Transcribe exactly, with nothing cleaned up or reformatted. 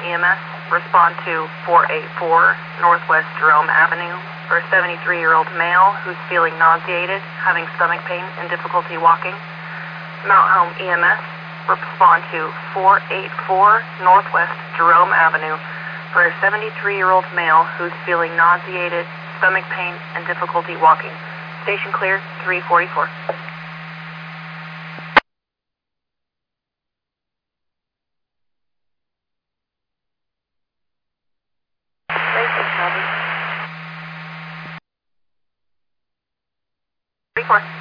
E M S, respond to four eight four Northwest Jerome Avenue for a seventy-three-year-old male who's feeling nauseated, having stomach pain and difficulty walking. Mount Home E M S, respond to four eight four Northwest Jerome Avenue for a seventy-three-year-old male who's feeling nauseated, stomach pain, and difficulty walking. Station clear, three forty-four. Station, Shelby. three four.